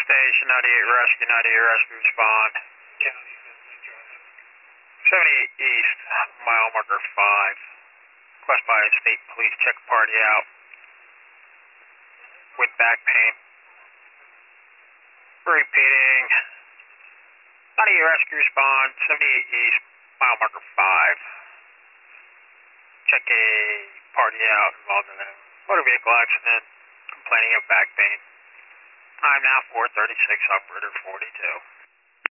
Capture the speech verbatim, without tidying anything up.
Station ninety-eight Rescue, ninety-eight Rescue respond. seventy-eight East, mile marker five. Request by State Police, check party out with back pain. Repeating. ninety-eight Rescue respond, seventy-eight East, mile marker five. Check a party out involved in a motor vehicle accident, complaining of back pain. Time now four thirty-six, operator forty-two.